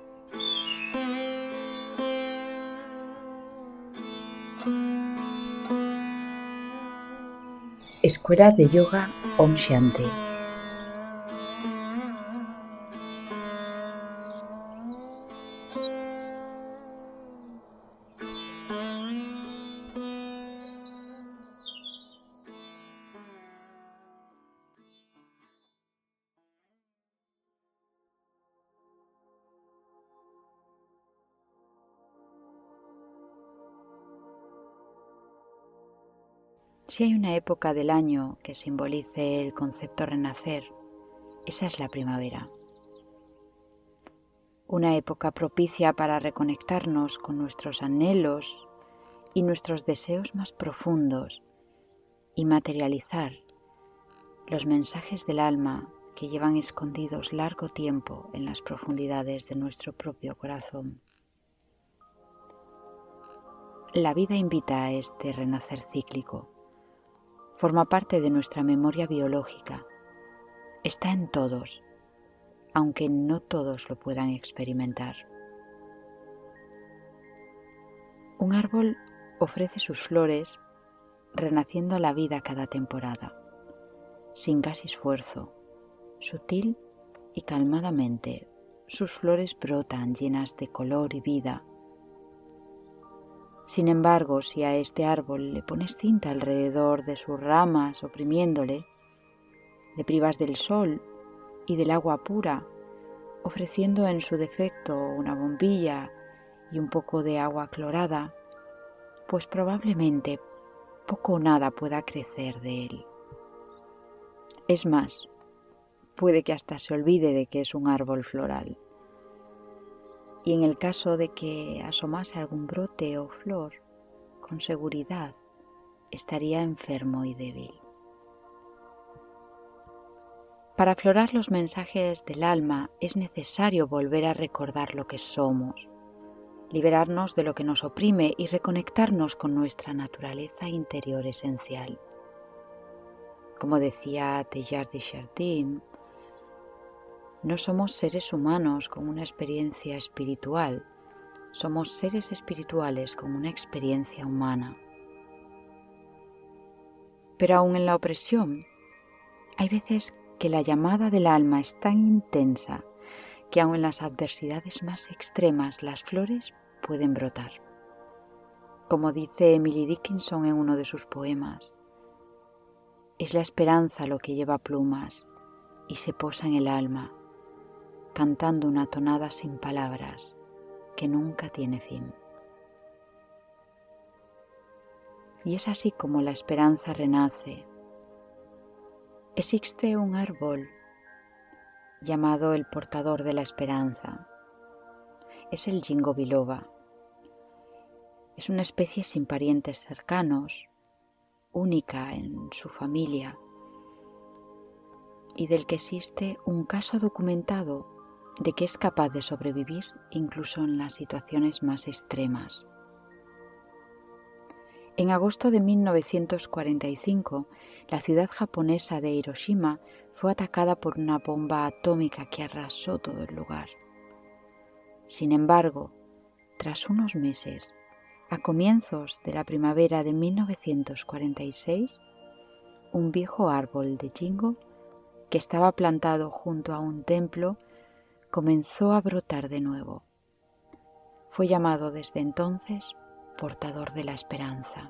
Escuela de Yoga Om Shanti. Si hay una época del año que simbolice el concepto renacer, esa es la primavera. Una época propicia para reconectarnos con nuestros anhelos y nuestros deseos más profundos y materializar los mensajes del alma que llevan escondidos largo tiempo en las profundidades de nuestro propio corazón. La vida invita a este renacer cíclico. Forma parte de nuestra memoria biológica. Está en todos, aunque no todos lo puedan experimentar. Un árbol ofrece sus flores renaciendo a la vida cada temporada, sin casi esfuerzo, sutil y calmadamente. Sus flores brotan llenas de color y vida. Sin embargo, si a este árbol le pones cinta alrededor de sus ramas oprimiéndole, le privas del sol y del agua pura, ofreciendo en su defecto una bombilla y un poco de agua clorada, pues probablemente poco o nada pueda crecer de él. Es más, puede que hasta se olvide de que es un árbol floral. Y en el caso de que asomase algún brote o flor, con seguridad estaría enfermo y débil. Para aflorar los mensajes del alma es necesario volver a recordar lo que somos, liberarnos de lo que nos oprime y reconectarnos con nuestra naturaleza interior esencial. Como decía Teilhard de Chardin, no somos seres humanos con una experiencia espiritual, somos seres espirituales con una experiencia humana. Pero aún en la opresión, hay veces que la llamada del alma es tan intensa que aun en las adversidades más extremas las flores pueden brotar. Como dice Emily Dickinson en uno de sus poemas, es la esperanza lo que lleva plumas y se posa en el alma, cantando una tonada sin palabras que nunca tiene fin. Y es así como la esperanza renace. Existe un árbol llamado el portador de la esperanza. Es el Ginkgo biloba. Es una especie sin parientes cercanos, única en su familia, y del que existe un caso documentado de que es capaz de sobrevivir incluso en las situaciones más extremas. En agosto de 1945, la ciudad japonesa de Hiroshima fue atacada por una bomba atómica que arrasó todo el lugar. Sin embargo, tras unos meses, a comienzos de la primavera de 1946, un viejo árbol de Ginkgo que estaba plantado junto a un templo comenzó a brotar de nuevo. Fue llamado desde entonces portador de la esperanza.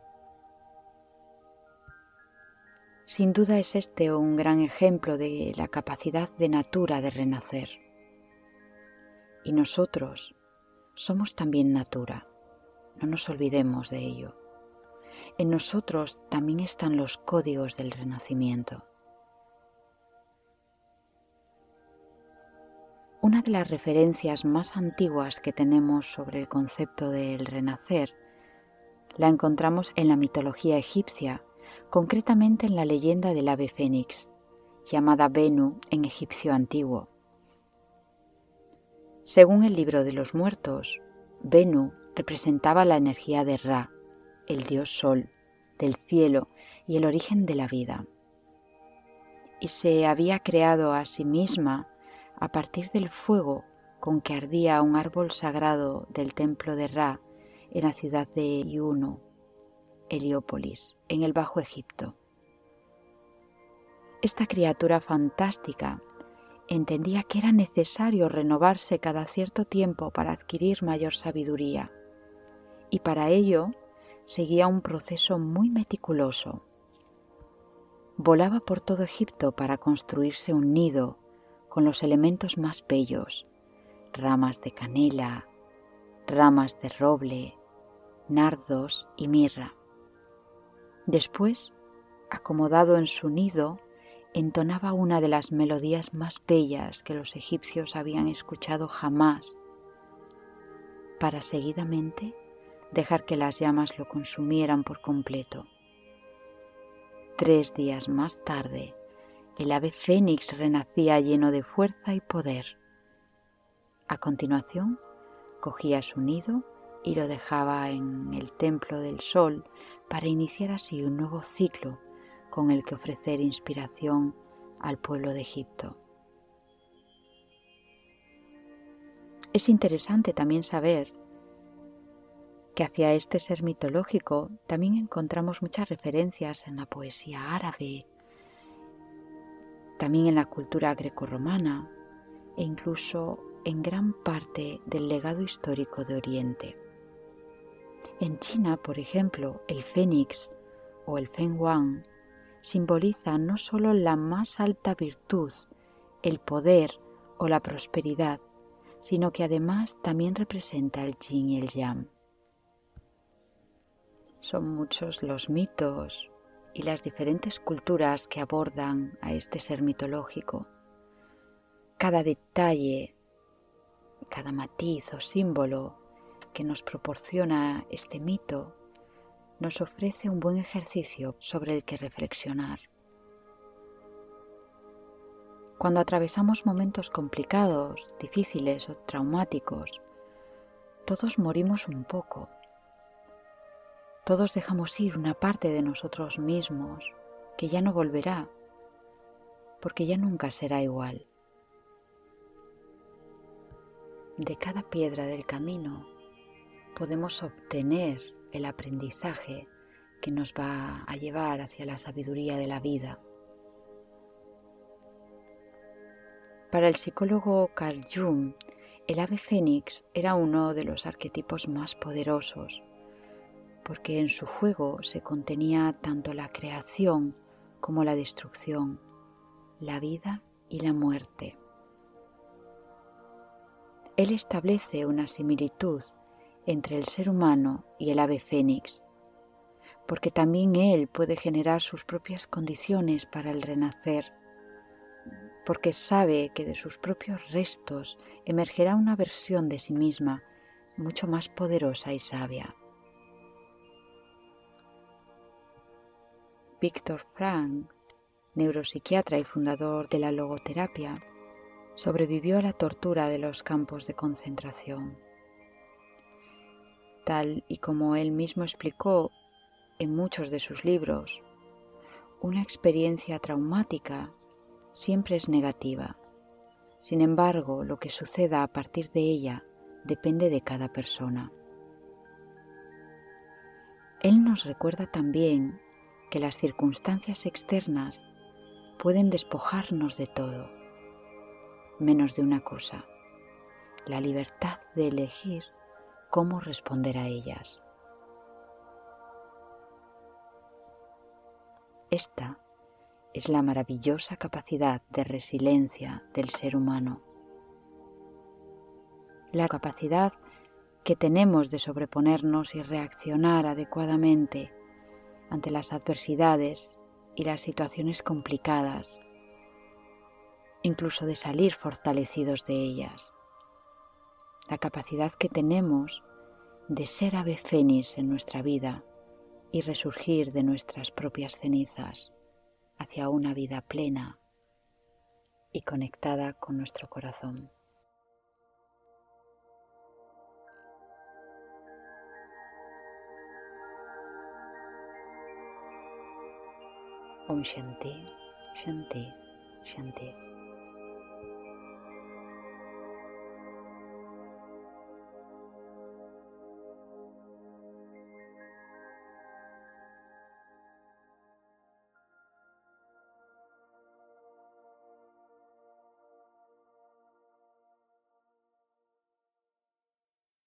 Sin duda es este un gran ejemplo de la capacidad de Natura de renacer. Y nosotros somos también Natura, no nos olvidemos de ello. En nosotros también están los códigos del renacimiento. Una de las referencias más antiguas que tenemos sobre el concepto del renacer la encontramos en la mitología egipcia, concretamente en la leyenda del ave fénix, llamada Benu en egipcio antiguo. Según el libro de los muertos, Benu representaba la energía de Ra, el dios sol, del cielo y el origen de la vida. Y se había creado a sí misma a partir del fuego con que ardía un árbol sagrado del templo de Ra en la ciudad de Iuno, Heliópolis, en el Bajo Egipto. Esta criatura fantástica entendía que era necesario renovarse cada cierto tiempo para adquirir mayor sabiduría, y para ello seguía un proceso muy meticuloso. Volaba por todo Egipto para construirse un nido con los elementos más bellos, ramas de canela, ramas de roble, nardos y mirra. Después, acomodado en su nido, entonaba una de las melodías más bellas que los egipcios habían escuchado jamás, para seguidamente dejar que las llamas lo consumieran por completo. 3 días más tarde, el ave fénix renacía lleno de fuerza y poder. A continuación, cogía su nido y lo dejaba en el templo del sol para iniciar así un nuevo ciclo con el que ofrecer inspiración al pueblo de Egipto. Es interesante también saber que hacia este ser mitológico también encontramos muchas referencias en la poesía árabe, también en la cultura grecorromana e incluso en gran parte del legado histórico de Oriente. En China, por ejemplo, el fénix o el Feng Huang simboliza no solo la más alta virtud, el poder o la prosperidad, sino que además también representa el yin y el yang. Son muchos los mitos y las diferentes culturas que abordan a este ser mitológico. Cada detalle, cada matiz o símbolo que nos proporciona este mito nos ofrece un buen ejercicio sobre el que reflexionar. Cuando atravesamos momentos complicados, difíciles o traumáticos, todos morimos un poco. Todos dejamos ir una parte de nosotros mismos que ya no volverá, porque ya nunca será igual. De cada piedra del camino podemos obtener el aprendizaje que nos va a llevar hacia la sabiduría de la vida. Para el psicólogo Carl Jung, el ave fénix era uno de los arquetipos más poderosos, porque en su juego se contenía tanto la creación como la destrucción, la vida y la muerte. Él establece una similitud entre el ser humano y el ave fénix, porque también él puede generar sus propias condiciones para el renacer, porque sabe que de sus propios restos emergerá una versión de sí misma mucho más poderosa y sabia. Viktor Frankl, neuropsiquiatra y fundador de la logoterapia, sobrevivió a la tortura de los campos de concentración. Tal y como él mismo explicó en muchos de sus libros, una experiencia traumática siempre es negativa. Sin embargo, lo que suceda a partir de ella depende de cada persona. Él nos recuerda también que las circunstancias externas pueden despojarnos de todo, menos de una cosa: la libertad de elegir cómo responder a ellas. Esta es la maravillosa capacidad de resiliencia del ser humano. La capacidad que tenemos de sobreponernos y reaccionar adecuadamente ante las adversidades y las situaciones complicadas, incluso de salir fortalecidos de ellas. La capacidad que tenemos de ser ave fénix en nuestra vida y resurgir de nuestras propias cenizas hacia una vida plena y conectada con nuestro corazón. Om Shanti, Shanti, Shanti.